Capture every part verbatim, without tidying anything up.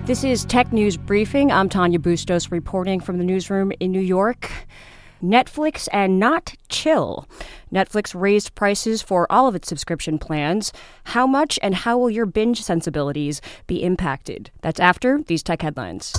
This is Tech News Briefing. I'm Tanya Bustos reporting from the newsroom in New York. Netflix and not chill. Netflix raised prices for all of its subscription plans. How much and how will your binge sensibilities be impacted? That's after these tech headlines.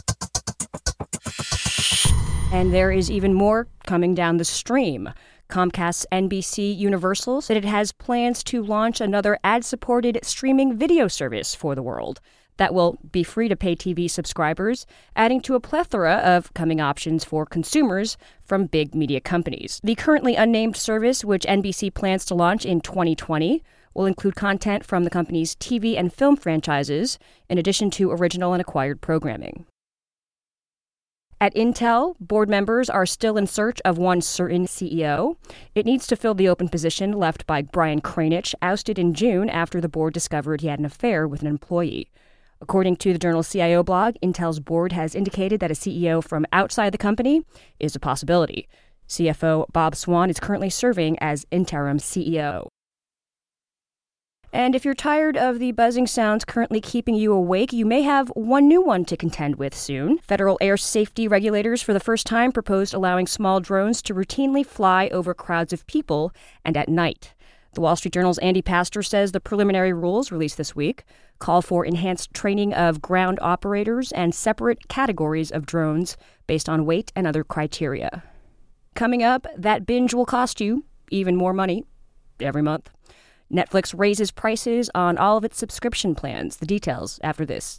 And there is even more coming down the stream. Comcast's N B C Universal said it has plans to launch another ad-supported streaming video service for the world that will be free to pay T V subscribers, adding to a plethora of coming options for consumers from big media companies. The currently unnamed service, which N B C plans to launch in twenty twenty, will include content from the company's T V and film franchises, in addition to original and acquired programming. At Intel, board members are still in search of one certain C E O. It needs to fill the open position left by Brian Kranich, ousted in June after the board discovered he had an affair with an employee. According to the Journal C I O blog, Intel's board has indicated that a C E O from outside the company is a possibility. C F O Bob Swan is currently serving as interim C E O. And if you're tired of the buzzing sounds currently keeping you awake, you may have one new one to contend with soon. Federal air safety regulators for the first time proposed allowing small drones to routinely fly over crowds of people and at night. The Wall Street Journal's Andy Pastor says the preliminary rules released this week call for enhanced training of ground operators and separate categories of drones based on weight and other criteria. Coming up, that binge will cost you even more money every month. Netflix raises prices on all of its subscription plans. The details after this.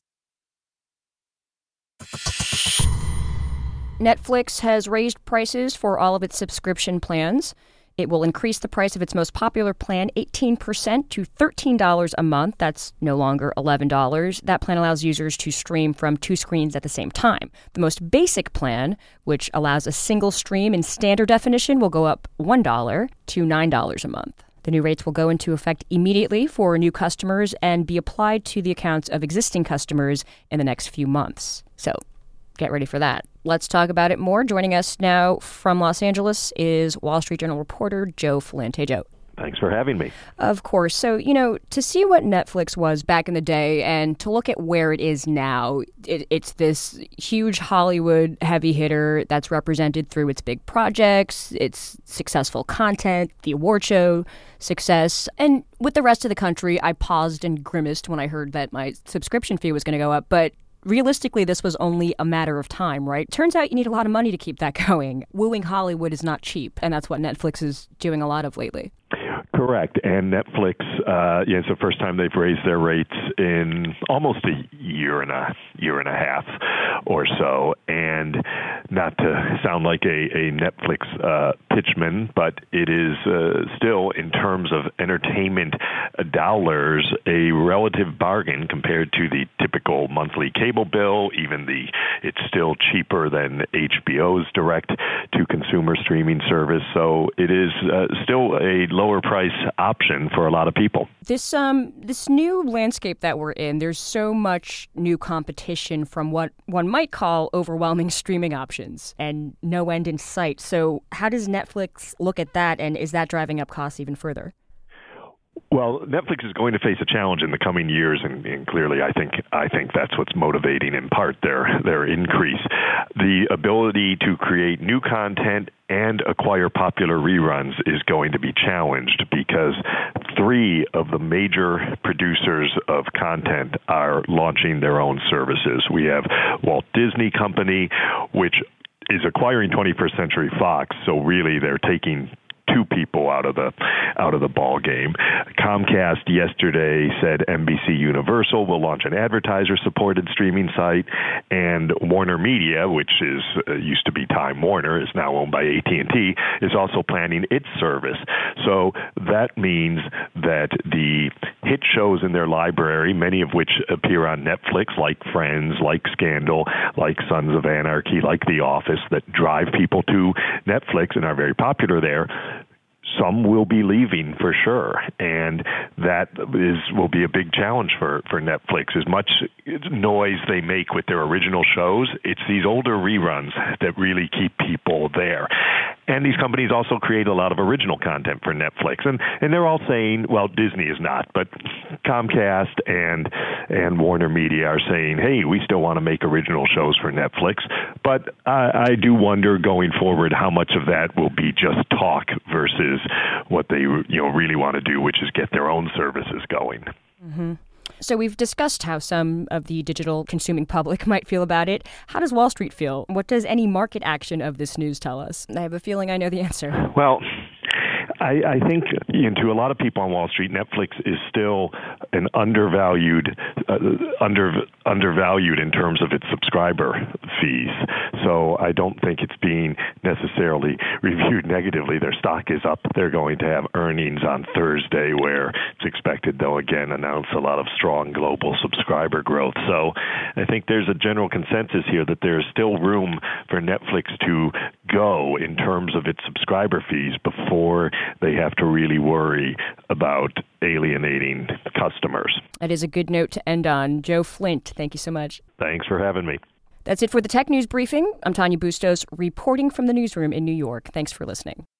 Netflix has raised prices for all of its subscription plans. It will increase the price of its most popular plan eighteen percent to thirteen dollars a month. That's no longer eleven dollars. That plan allows users to stream from two screens at the same time. The most basic plan, which allows a single stream in standard definition, will go up one dollar to nine dollars a month. The new rates will go into effect immediately for new customers and be applied to the accounts of existing customers in the next few months. So get ready for that. Let's talk about it more. Joining us now from Los Angeles is Wall Street Journal reporter Joe Flint. Hey, Joe. Thanks for having me. Of course. So, you know, to see what Netflix was back in the day and to look at where it is now, it, it's this huge Hollywood heavy hitter that's represented through its big projects, its successful content, the award show success. And with the rest of the country, I paused and grimaced when I heard that my subscription fee was going to go up. But realistically, this was only a matter of time, right? Turns out you need a lot of money to keep that going. Wooing Hollywood is not cheap, and that's what Netflix is doing a lot of lately. Correct. And Netflix, uh, yeah, it's the first time they've raised their rates in almost a year and a year and a half or so. And not to sound like a, a Netflix uh, pitchman, but it is uh, still, in terms of entertainment dollars, a relative bargain compared to the typical monthly cable bill. Even the it's still cheaper than H B O's direct-to-consumer streaming service. So it is uh, still a lower price option for a lot of people. This um this new landscape that we're in, there's so much new competition from what one might call overwhelming streaming options and no end in sight. So how does Netflix look at that, and is that driving up costs even further? Well, Netflix is going to face a challenge in the coming years, and, and clearly I think I think that's what's motivating in part their their increase. The ability to create new content and acquire popular reruns is going to be challenged because three of the major producers of content are launching their own services. We have Walt Disney Company, which is acquiring twenty-first Century Fox, so really they're taking two people out of the out of the ball game. Comcast yesterday said N B C Universal will launch an advertiser-supported streaming site, and Warner Media, which is uh, used to be Time Warner, is now owned by A T and T, is also planning its service. So that means that the hit shows in their library, many of which appear on Netflix, like Friends, like Scandal, like Sons of Anarchy, like The Office, that drive people to Netflix and are very popular there, some will be leaving for sure, and that is will be a big challenge for, for Netflix. As much noise they make with their original shows, it's these older reruns that really keep people there. And these companies also create a lot of original content for Netflix. And, and they're all saying, well, Disney is not, but Comcast and and Warner Media are saying, hey, we still want to make original shows for Netflix. But I, I do wonder going forward how much of that will be just talk versus what they you know really want to do, which is get their own services going. Mm-hmm. So we've discussed how some of the digital consuming public might feel about it. How does Wall Street feel? What does any market action of this news tell us? I have a feeling I know the answer. Well, I, I think you know, to a lot of people on Wall Street, Netflix is still an undervalued, uh, under undervalued in terms of its subscriber fees. So I don't think it's being necessarily reviewed negatively. Their stock is up. They're going to have earnings on Thursday, where it's expected they'll again announce a lot of strong global subscriber growth. So I think there's a general consensus here that there's still room for Netflix to go in terms of its subscriber fees before they have to really worry about alienating customers. That is a good note to end on. Joe Flint, thank you so much. Thanks for having me. That's it for the Tech News Briefing. I'm Tanya Bustos, reporting from the newsroom in New York. Thanks for listening.